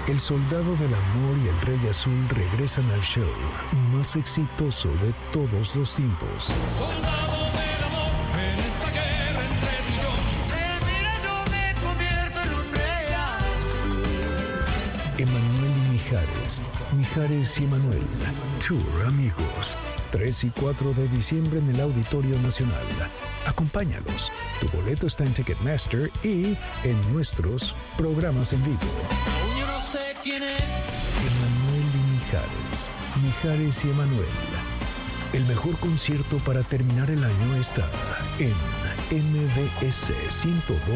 El Soldado del Amor y el Rey Azul regresan al show más exitoso de todos los tiempos. Soldado del amor, en esta guerra entre tú y yo. Mira, yo me convierto en un rey azul. Emanuel y Mijares. Mijares y Emanuel. Tour, amigos. 3 y 4 de diciembre en el Auditorio Nacional. Acompáñalos. Tu boleto está en Ticketmaster y en nuestros programas en vivo. Aún yo no sé quién es. Emanuel y Mijares. Mijares y Emanuel. El mejor concierto para terminar el año está en MBS 102.